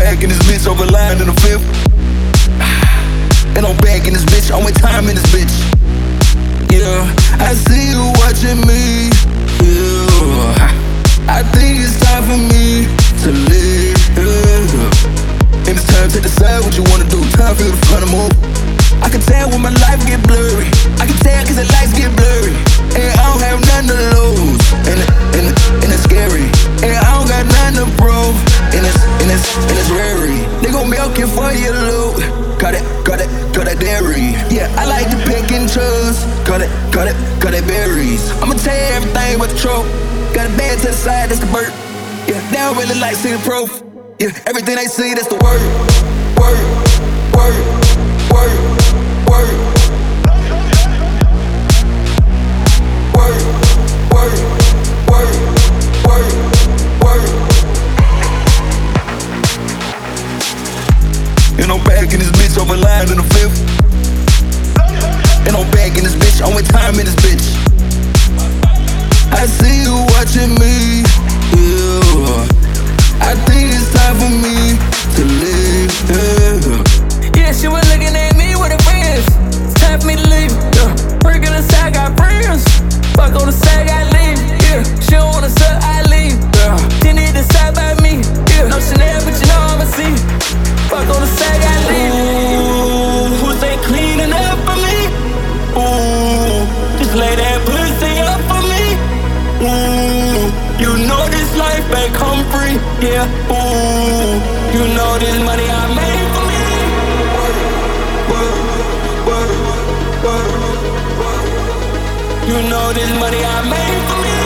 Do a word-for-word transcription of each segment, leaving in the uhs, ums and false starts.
back in this bitch, over line in the fifth. And I'm back in this bitch, I'm with time in this bitch. Yeah, I see you watching me. Yeah, I think it's time for me to live. Yeah. And it's time to decide what you wanna do. Time for you to front and move. I can tell when my life get blurry. I can tell cause the lights get blurry. And I don't have nothing to lose. And, it, and, it, and it's scary. And I don't got nothing to prove. And it's, and it's, and it's rare. They gon' milk it for your loot. Got it, got it, got that dairy. Yeah, I like to pick and choose. Got it, got it, got that berries. I'ma tell you everything but the truth. Got a bed to the side, that's the bird. Yeah, they don't really like see the proof. Yeah, everything they see, that's the word. Word, word, word, word. Word, word, word, word, word. And I'm back in this bitch, over line in the fifth. And I'm back in this bitch, I'm with time in this bitch. I see you watching me. Yeah, I think it's time for me to live. Yeah, yeah, she was looking at me with her friends. It's time for me to leave. Yeah, working on the side, got friends. Fuck on the side, got leave. Yeah, she don't wanna suck, I leave. Yeah, she need to side by me. Yeah, no Chanel, but you know I'ma see. Fuck on the side, got leave. Ooh, who's they cleaning up for me? Ooh, just lay that pussy up for me. Ooh, you know this life ain't come free. Yeah, ooh, you know this money I made for me. You know this money I made for me.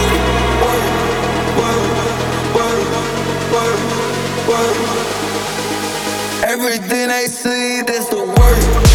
everything they see, that's the word.